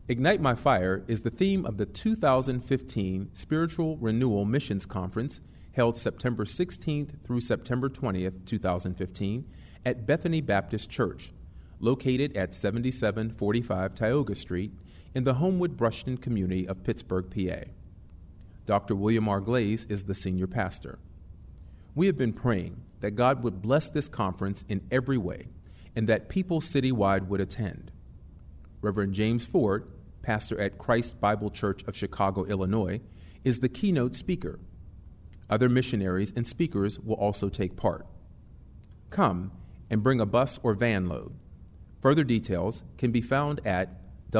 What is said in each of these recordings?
Ignite My Fire is the theme of the 2015 Spiritual Renewal Missions Conference held September 16th through September 20th, 2015 at Bethany Baptist Church, located at 7745 Tioga Street in the Homewood Brushton community of Pittsburgh, PA. Dr. William R. Glaze is the senior pastor. We have been praying that God would bless this conference in every way and that people citywide would attend. Reverend James Ford, pastor at Christ Bible Church of Chicago, Illinois, is the keynote speaker. Other missionaries and speakers will also take part. Come and bring a bus or van load. Further details can be found at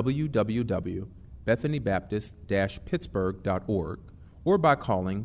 www.bethanybaptist-pittsburgh.org or by calling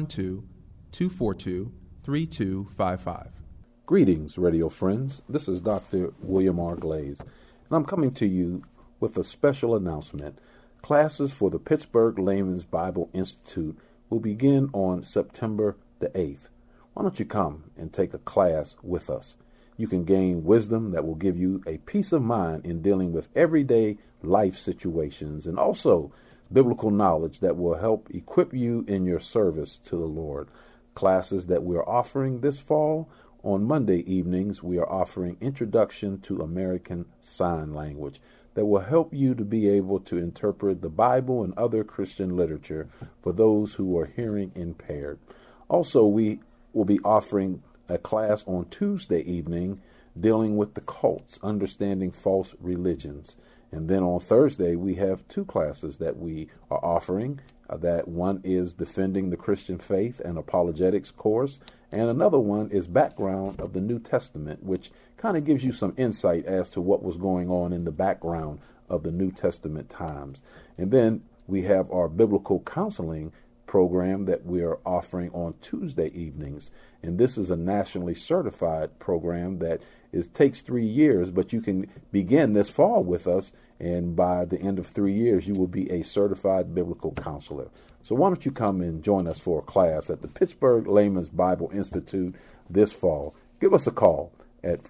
412-242-3255. Greetings, radio friends. This is Dr. William R. Glaze, and I'm coming to you with a special announcement. Classes for the Pittsburgh Layman's Bible Institute will begin on September the 8th. Why don't you come and take a class with us? You can gain wisdom that will give you a peace of mind in dealing with everyday life situations, and also biblical knowledge that will help equip you in your service to the Lord. Classes that we are offering this fall: on Monday evenings, we are offering Introduction to American Sign Language that will help you to be able to interpret the Bible and other Christian literature for those who are hearing impaired. Also, we will be offering a class on Tuesday evening dealing with the cults, understanding false religions. And then on Thursday, we have two classes that we are offering. That one is Defending the Christian Faith and Apologetics course, and another one is Background of the New Testament, which kind of gives you some insight as to what was going on in the background of the New Testament times. And then we have our biblical counseling program that we are offering on Tuesday evenings. And this is a nationally certified program that takes 3 years, but you can begin this fall with us, and by the end of 3 years, you will be a certified biblical counselor. So why don't you come and join us for a class at the Pittsburgh Layman's Bible Institute this fall? Give us a call at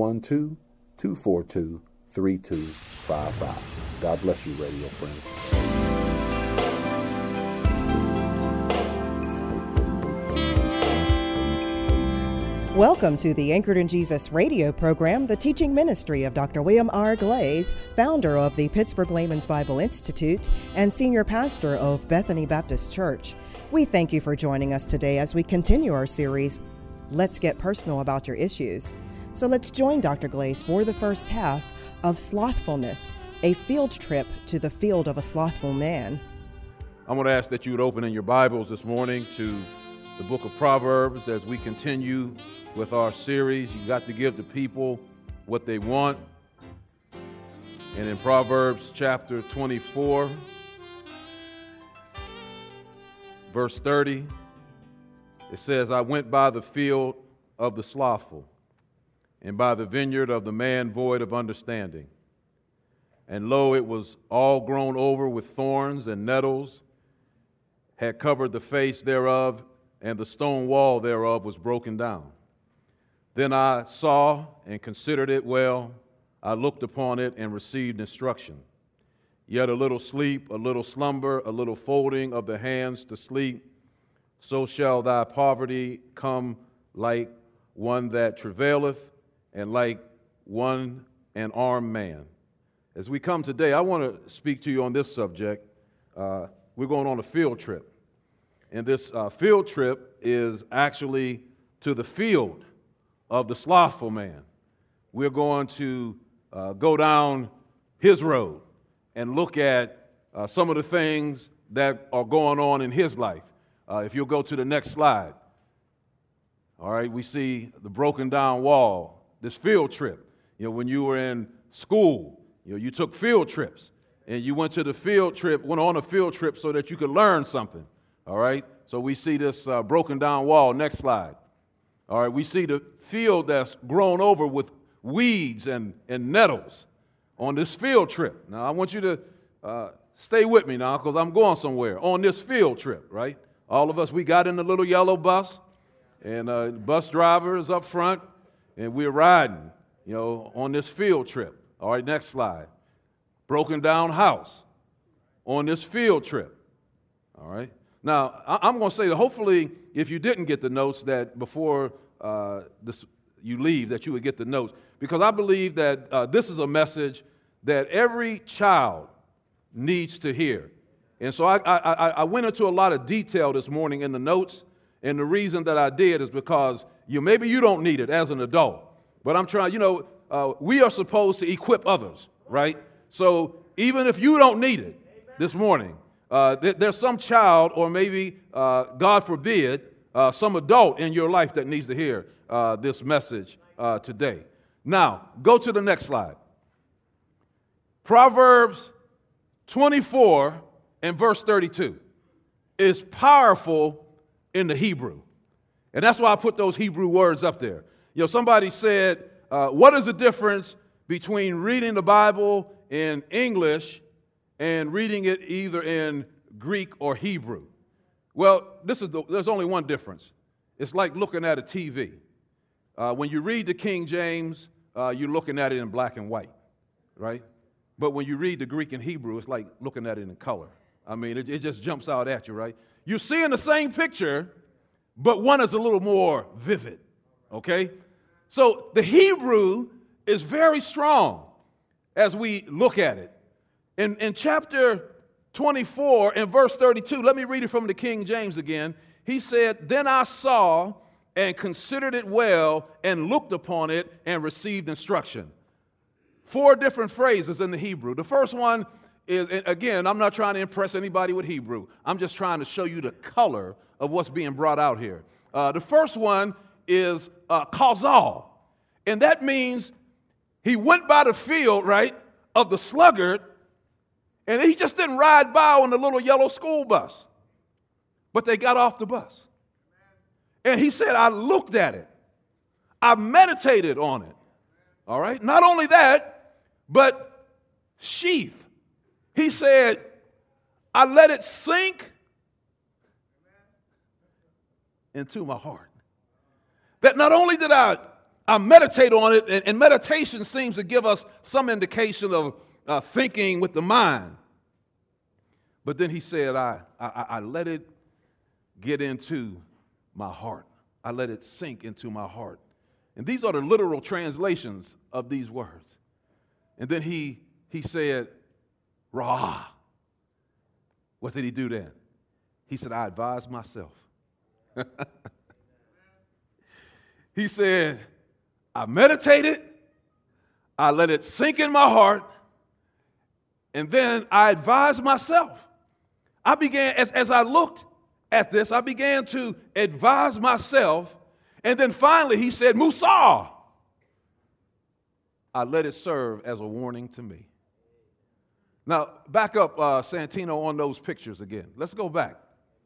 412-242-3255. God bless you, radio friends. Welcome to the Anchored in Jesus radio program, the teaching ministry of Dr. William R. Glaze, founder of the Pittsburgh Layman's Bible Institute and senior pastor of Bethany Baptist Church. We thank you for joining us today as we continue our series, Let's Get Personal About Your Issues. So let's join Dr. Glaze for the first half of Slothfulness, a field trip to the field of a slothful man. I'm going to ask that you would open in your Bibles this morning to the book of Proverbs as we continue with our series. You got to give the people what they want. And in Proverbs chapter 24, verse 30, it says, I went by the field of the slothful, and by the vineyard of the man void of understanding. And lo, it was all grown over with thorns, and nettles had covered the face thereof, and the stone wall thereof was broken down. Then I saw and considered it well. I looked upon it and received instruction. Yet a little sleep, a little slumber, a little folding of the hands to sleep, so shall thy poverty come like one that travaileth, and like an armed man. As we come today, I want to speak to you on this subject. We're going on a field trip. And this field trip is actually to the field of the slothful man. We're going to go down his road and look at some of the things that are going on in his life. If you'll go to the next slide. All right, we see the broken down wall, this field trip. You know, when you were in school, you took field trips, and you went on a field trip so that you could learn something. All right, so we see this broken down wall. Next slide. All right, we see the field that's grown over with weeds and nettles on this field trip. Now, I want you to stay with me now, because I'm going somewhere on this field trip, right? All of us, we got in the little yellow bus, and the bus driver is up front, and we're riding, on this field trip. All right, next slide. broken down house on this field trip. All right. Now, I'm going to say that hopefully if you didn't get the notes, that before you leave, that you would get the notes, because I believe that this is a message that every child needs to hear. And so I went into a lot of detail this morning in the notes, and the reason that I did is because maybe you don't need it as an adult, but I'm trying, we are supposed to equip others, right? So even if you don't need it this morning, there's some child, or maybe, God forbid, some adult in your life that needs to hear this message today. Now, go to the next slide. Proverbs 24 and verse 32 is powerful in the Hebrew. And that's why I put those Hebrew words up there. Somebody said, what is the difference between reading the Bible in English and reading it either in Greek or Hebrew? Well, there's only one difference. It's like looking at a TV. When you read the King James, you're looking at it in black and white, right? But when you read the Greek and Hebrew, it's like looking at it in color. I mean, it just jumps out at you, right? You're seeing the same picture, but one is a little more vivid, okay? So the Hebrew is very strong as we look at it. In chapter 24 and verse 32, let me read it from the King James again. He said, "Then I saw and considered it well and looked upon it and received instruction." 4 different phrases in the Hebrew. The first one is, again, I'm not trying to impress anybody with Hebrew. I'm just trying to show you the color of what's being brought out here. The first one is causal, and that means he went by the field, right, of the sluggard, and he just didn't ride by on the little yellow school bus, but they got off the bus. And he said, I looked at it. I meditated on it. All right? Not only that, but sheath. He said, I let it sink into my heart. That not only did I meditate on it, and meditation seems to give us some indication of thinking with the mind. But then he said, I let it get into my heart. I let it sink into my heart. And these are the literal translations of these words. And then he said, Rah. What did he do then? He said, I advised myself. He said, I meditated, I let it sink in my heart, and then I advised myself. I began, as I looked at this, I began to advise myself, and then finally he said, Musa. I let it serve as a warning to me. Now, back up, Santino, on those pictures again. Let's go back.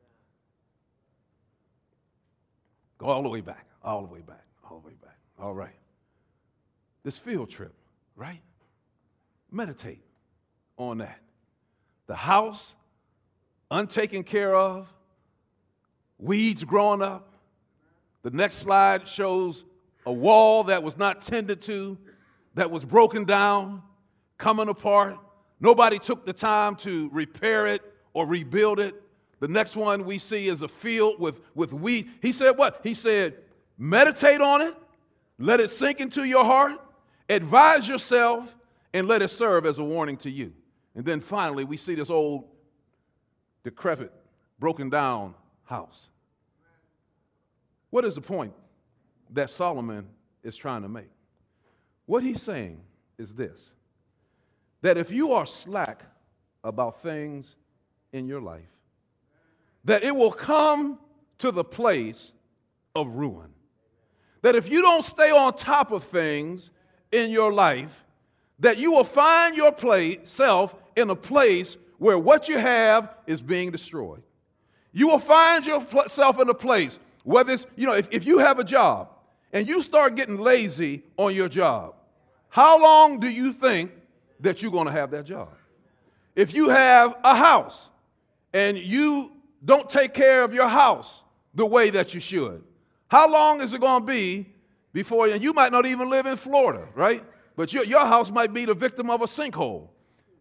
Go all the way back, all the way back, all the way back. All right. This field trip, right? Meditate on that. The house, untaken care of, weeds growing up. The next slide shows a wall that was not tended to, that was broken down, coming apart. Nobody took the time to repair it or rebuild it. The next one we see is a field with wheat. He said what? He said, meditate on it, let it sink into your heart, advise yourself, and let it serve as a warning to you. And then finally, we see this old, decrepit, broken down house. What is the point that Solomon is trying to make? What he's saying is this, that if you are slack about things in your life, that it will come to the place of ruin. That if you don't stay on top of things in your life, that you will find yourself in a place where what you have is being destroyed. You will find yourself in a place, whether it's, if you have a job and you start getting lazy on your job, how long do you think that you're going to have that job? If you have a house and you don't take care of your house the way that you should, how long is it going to be before, and you might not even live in Florida, right? But your house might be the victim of a sinkhole.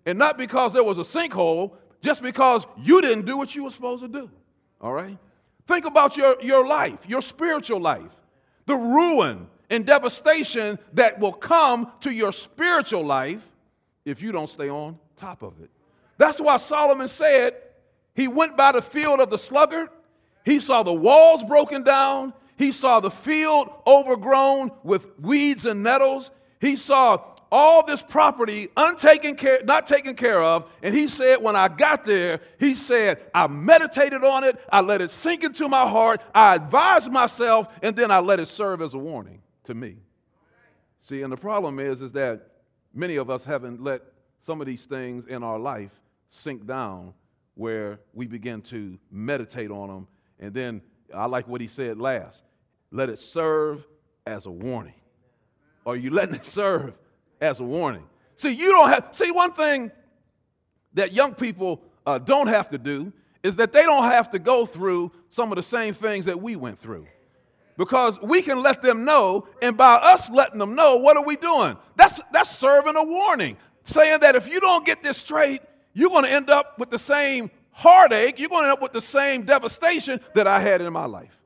And not because there was a sinkhole, just because you didn't do what you were supposed to do. All right? Think about your life, your spiritual life, the ruin and devastation that will come to your spiritual life if you don't stay on top of it. That's why Solomon said he went by the field of the sluggard. He saw the walls broken down. He saw the field overgrown with weeds and nettles. He saw all this property not taken care of. And he said, when I got there, he said, I meditated on it. I let it sink into my heart. I advised myself, and then I let it serve as a warning to me. See, and the problem is that many of us haven't let some of these things in our life sink down where we begin to meditate on them. And then I like what he said last. Let it serve as a warning. Or are you letting it serve as a warning? See, one thing that young people don't have to do is that they don't have to go through some of the same things that we went through. Because we can let them know, and by us letting them know, what are we doing? That's serving a warning, saying that if you don't get this straight, you're going to end up with the same heartache, you're going to end up with the same devastation that I had in my life.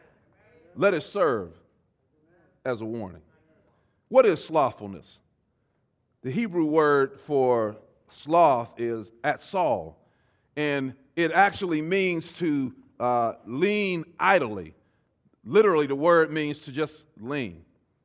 Let it serve as a warning. What is slothfulness? The Hebrew word for sloth is atzal, and it actually means to lean idly. Literally, the word means to just lean.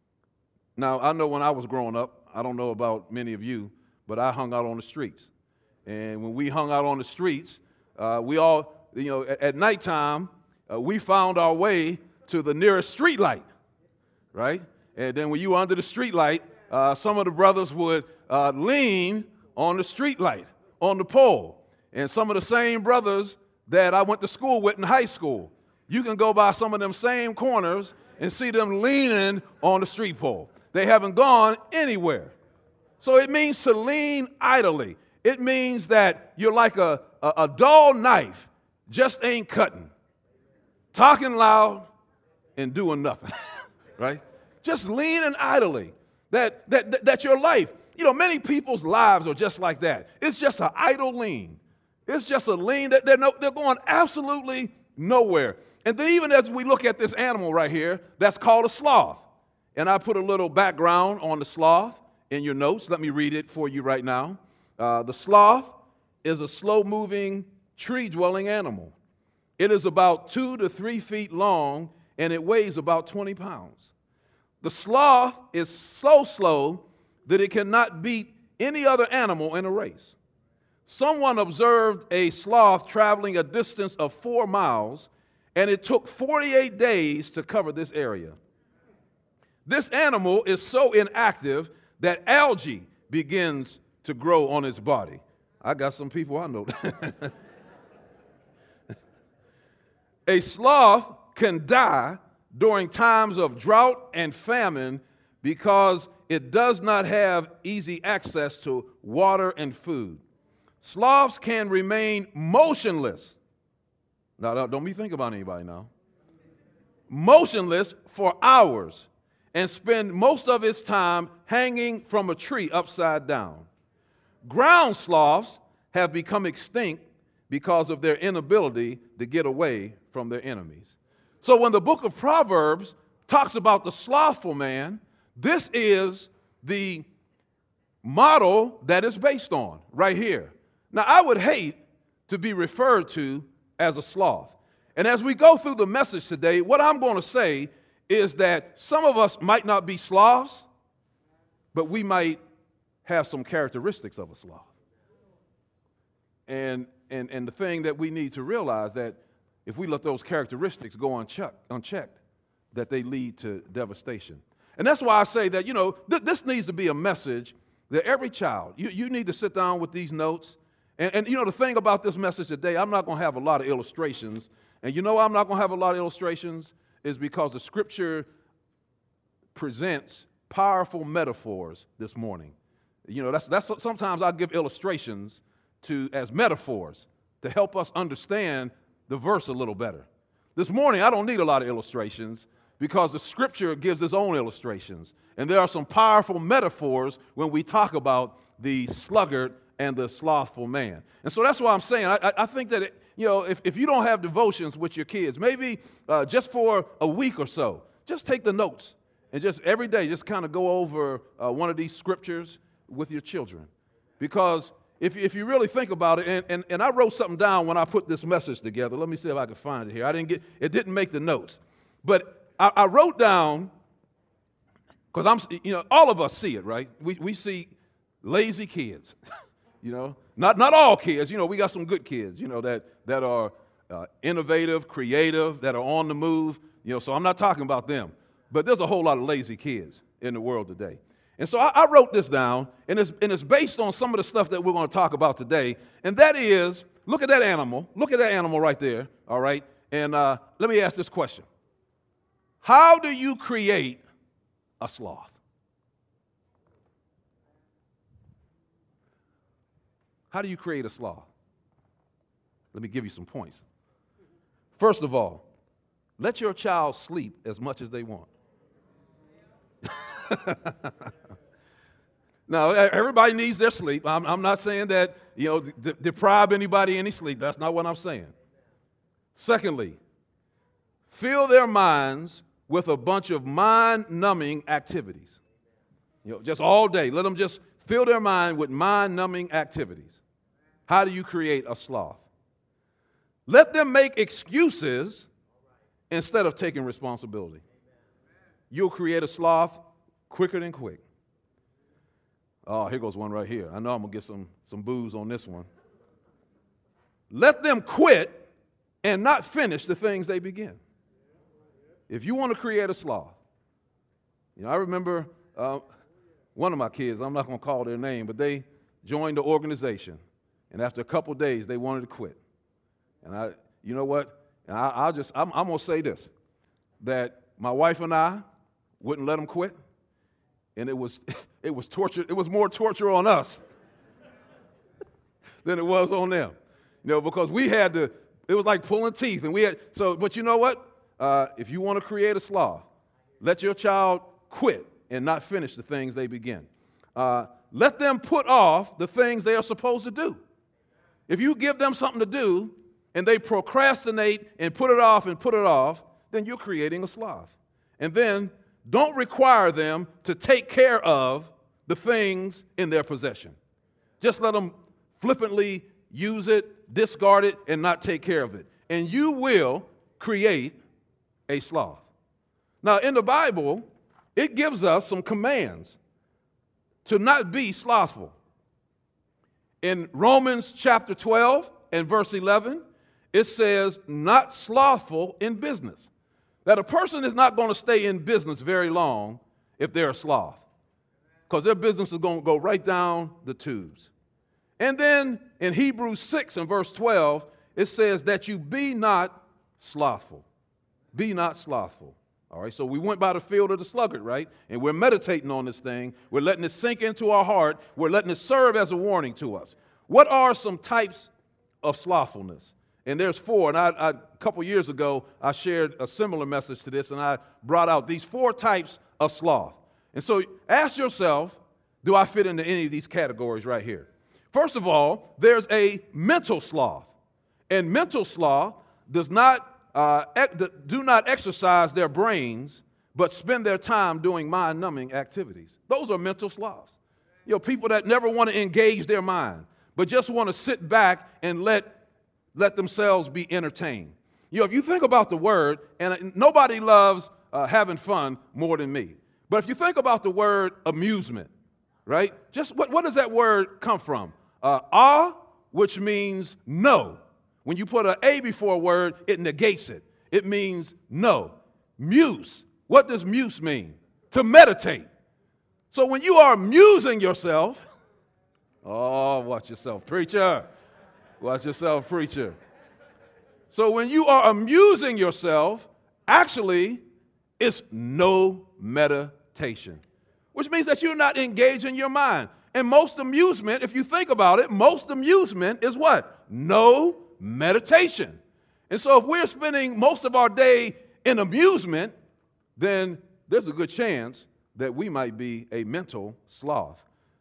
Now, I know when I was growing up, I don't know about many of you, but I hung out on the streets. And when we hung out on the streets, we all, at nighttime, we found our way to the nearest street light, right? And then when you were under the street light, some of the brothers would lean on the street light, on the pole. And some of the same brothers that I went to school with in high school, you can go by some of them same corners and see them leaning on the street pole. They haven't gone anywhere. So it means to lean idly. It means that you're like a dull knife, just ain't cutting. Talking loud and doing nothing, right? Just leaning idly. That's your life. Many people's lives are just like that. It's just an idle lean. It's just a lean that they're going absolutely nowhere. And then even as we look at this animal right here, that's called a sloth. And I put a little background on the sloth in your notes. Let me read it for you right now. The sloth is a slow-moving, tree-dwelling animal. It is about 2 to 3 feet long, and it weighs about 20 pounds. The sloth is so slow that it cannot beat any other animal in a race. Someone observed a sloth traveling a distance of 4 miles, and it took 48 days to cover this area. This animal is so inactive that algae begins to grow on its body. I got some people I know. A sloth can die during times of drought and famine because it does not have easy access to water and food. Sloths can remain motionless. Now, don't be thinking about anybody now. Motionless for hours and spend most of its time hanging from a tree upside down. Ground sloths have become extinct because of their inability to get away from their enemies. So when the book of Proverbs talks about the slothful man, this is the model that it's based on right here. Now, I would hate to be referred to as a sloth. And as we go through the message today, what I'm going to say is that some of us might not be sloths, but we might have some characteristics of a sloth. And the thing that we need to realize that if we let those characteristics go unchecked, that they lead to devastation. And that's why I say that, this needs to be a message that every child, you need to sit down with these notes. And the thing about this message today, I'm not going to have a lot of illustrations. And I'm not going to have a lot of illustrations is because the scripture presents powerful metaphors this morning. That's sometimes I give illustrations as metaphors to help us understand the verse a little better. This morning, I don't need a lot of illustrations because the scripture gives its own illustrations. And there are some powerful metaphors when we talk about the sluggard and the slothful man. And so that's why I'm saying, I think that, if you don't have devotions with your kids, maybe just for a week or so, just take the notes and just every day just kind of go over one of these scriptures with your children. Because if you really think about it, and I wrote something down when I put this message together. Let me see if I can find it here. It didn't make the notes. But I wrote down, because all of us see it, right? We see lazy kids, not all kids. We got some good kids, that are innovative, creative, that are on the move. So I'm not talking about them. But there's a whole lot of lazy kids in the world today. And so I wrote this down, and it's based on some of the stuff that we're going to talk about today. And that is, look at that animal. Look at that animal right there, all right? And let me ask this question. How do you create a sloth? How do you create a sloth? Let me give you some points. First of all, let your child sleep as much as they want. Now, everybody needs their sleep. I'm not saying that, deprive anybody any sleep. That's not what I'm saying. Secondly, fill their minds with a bunch of mind-numbing activities. Just all day. Let them just fill their mind with mind-numbing activities. How do you create a sloth? Let them make excuses instead of taking responsibility. You'll create a sloth quicker than quick. Oh, here goes one right here. I know I'm going to get some boos on this one. Let them quit and not finish the things they begin. If you want to create a sloth, I remember one of my kids, I'm not going to call their name, but they joined the organization. And after a couple of days, they wanted to quit. And you know what? I'm going to say this, that my wife and I wouldn't let them quit. And it was torture. It was more torture on us than it was on them. Because we had to, it was like pulling teeth. But you know what? If you want to create a sloth, let your child quit and not finish the things they begin. Let them put off the things they are supposed to do. If you give them something to do and they procrastinate and put it off, then you're creating a sloth. And then don't require them to take care of the things in their possession. Just let them flippantly use it, discard it, and not take care of it. And you will create a sloth. Now, in the Bible, it gives us some commands to not be slothful. In Romans chapter 12 and verse 11, it says, not slothful in business. That a person is not going to stay in business very long if they're a sloth, because their business is going to go right down the tubes. And then in Hebrews 6 and verse 12, it says that you be not slothful. Be not slothful. All right, so we went by the field of the sluggard, right? And we're meditating on this thing. We're letting it sink into our heart. We're letting it serve as a warning to us. What are some types of slothfulness? And there's 4. And a couple years ago, I shared a similar message to this, and I brought out these 4 types of sloth. And so ask yourself, do I fit into any of these categories right here? First of all, there's a mental sloth. And mental sloth do not exercise their brains, but spend their time doing mind-numbing activities. Those are mental sloths. People that never want to engage their mind, but just want to sit back and let themselves be entertained. If you think about the word, and nobody loves having fun more than me, but if you think about the word amusement, right? Just what does that word come from? Which means no. When you put an A before a word, it negates it. It means no. Muse. What does muse mean? To meditate. So when you are amusing yourself, watch yourself, preacher. Watch yourself, preacher. So when you are amusing yourself, actually, it's no meditation, which means that you're not engaging your mind. And most amusement, if you think about it, most amusement is what? No meditation. And so if we're spending most of our day in amusement, then there's a good chance that we might be a mental sloth.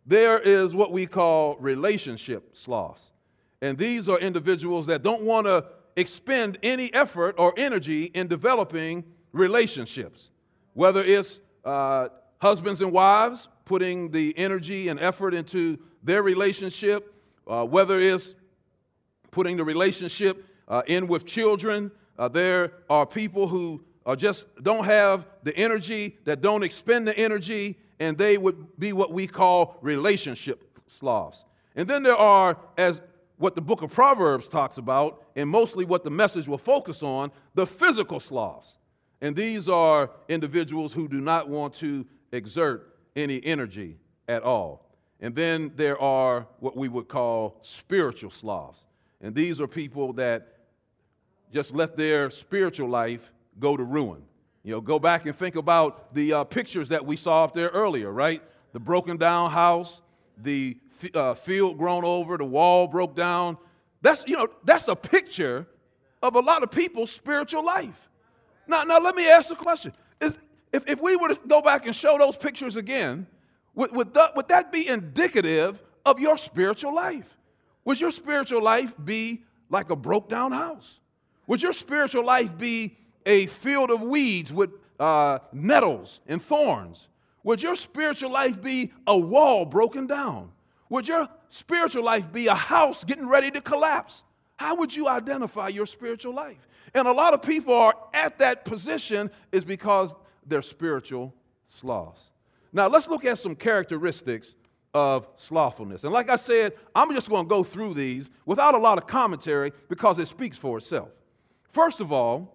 there is what we call relationship sloths. And these are individuals that don't want to expend any effort or energy in developing relationships, whether it's husbands and wives putting the energy and effort into their relationship, whether it's putting the relationship in with children. There are people who just don't have the energy, that don't expend the energy, and they would be what we call relationship sloths. And then there are, as what the book of Proverbs talks about, and mostly what the message will focus on, the physical sloths. And these are individuals who do not want to exert any energy at all. And then there are what we would call spiritual sloths. And these are people that just let their spiritual life go to ruin. You know, go back and think about the pictures that we saw up there earlier, right? The broken down house, the field grown over, the wall broke down. That's a picture of a lot of people's spiritual life. Now let me ask the question. If we were to go back and show those pictures again, would that be indicative of your spiritual life? Would your spiritual life be like a broke down house? Would your spiritual life be a field of weeds with nettles and thorns? Would your spiritual life be a wall broken down? Would your spiritual life be a house getting ready to collapse? How would you identify your spiritual life? And a lot of people are at that position is because they're spiritual sloths. Now, let's look at some characteristics of slothfulness. And like I said, I'm just going to go through these without a lot of commentary because it speaks for itself. First of all,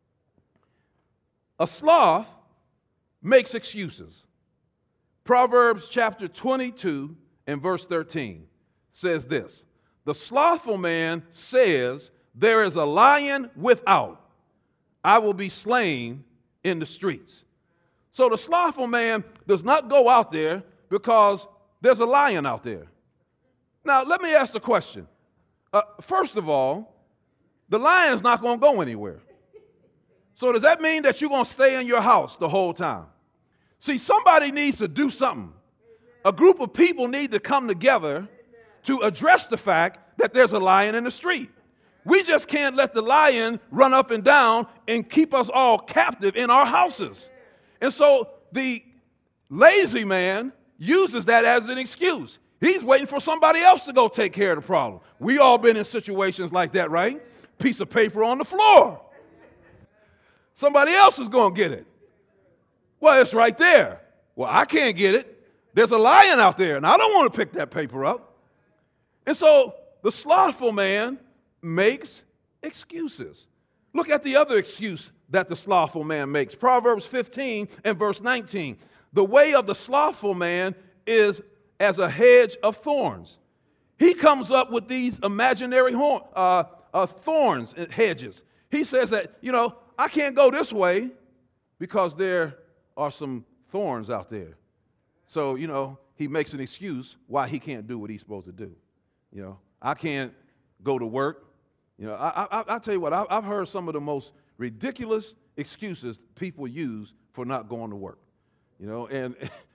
a sloth makes excuses. Proverbs chapter 22 and verse 13 says this: the slothful man says, there is a lion without, I will be slain in the streets. So the slothful man does not go out there because there's a lion out there. Now, let me ask the question. First of all, the lion's not going to go anywhere. So does that mean that you're going to stay in your house the whole time? See, somebody needs to do something. A group of people need to come together to address the fact that there's a lion in the street. We just can't let the lion run up and down and keep us all captive in our houses. And so the lazy man uses that as an excuse. He's waiting for somebody else to go take care of the problem. We all been in situations like that, right? Piece of paper on the floor. Somebody else is going to get it. Well, it's right there. Well, I can't get it. There's a lion out there, and I don't want to pick that paper up. And so the slothful man makes excuses. Look at the other excuse that the slothful man makes. Proverbs 15 and verse 19. The way of the slothful man is as a hedge of thorns. He comes up with these imaginary thorns and hedges. He says that, I can't go this way because there are some thorns out there. So, he makes an excuse why he can't do what he's supposed to do. I can't go to work. I'll tell you what, I've heard some of the most ridiculous excuses people use for not going to work. And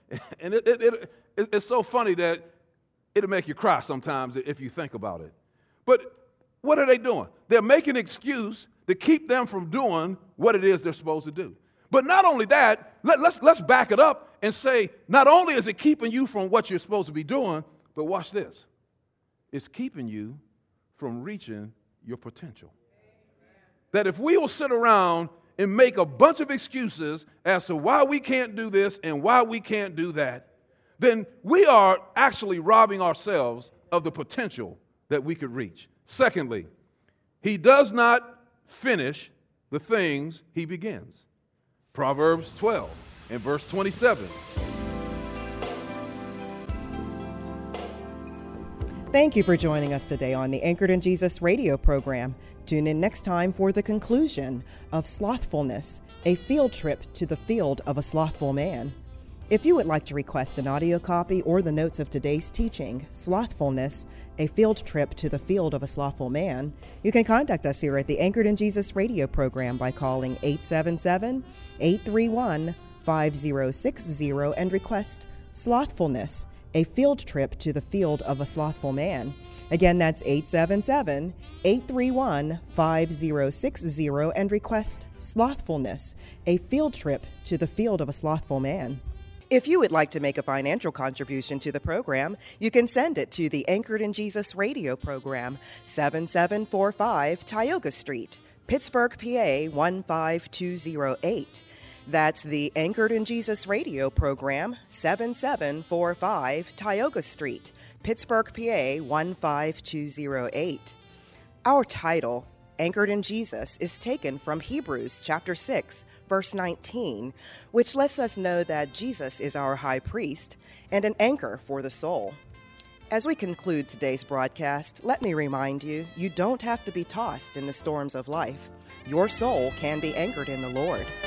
it's so funny that it'll make you cry sometimes if you think about it. But what are they doing? They're making an excuse to keep them from doing what it is they're supposed to do. But not only that, let's back it up and say, not only is it keeping you from what you're supposed to be doing, but watch this. It's keeping you from reaching your potential. That if we will sit around and make a bunch of excuses as to why we can't do this and why we can't do that, then we are actually robbing ourselves of the potential that we could reach. Secondly, he does not finish the things he begins. Proverbs 12 and verse 27. Thank you for joining us today on the Anchored in Jesus radio program. Tune in next time for the conclusion of Slothfulness, a field trip to the field of a slothful man. If you would like to request an audio copy or the notes of today's teaching, Slothfulness, a field trip to the field of a slothful man, you can contact us here at the Anchored in Jesus radio program by calling 877-831-5060 and request Slothfulness, A field trip to the field of a slothful man. Again, that's 877-831-5060 and request Slothfulness, a field trip to the field of a slothful man. If you would like to make a financial contribution to the program, you can send it to the Anchored in Jesus radio program, 7745 Tioga Street, Pittsburgh, PA 15208. That's the Anchored in Jesus radio program, 7745 Tioga Street, Pittsburgh, PA 15208. Our title, Anchored in Jesus, is taken from Hebrews chapter 6, verse 19, which lets us know that Jesus is our high priest and an anchor for the soul. As we conclude today's broadcast, let me remind you don't have to be tossed in the storms of life. Your soul can be anchored in the Lord.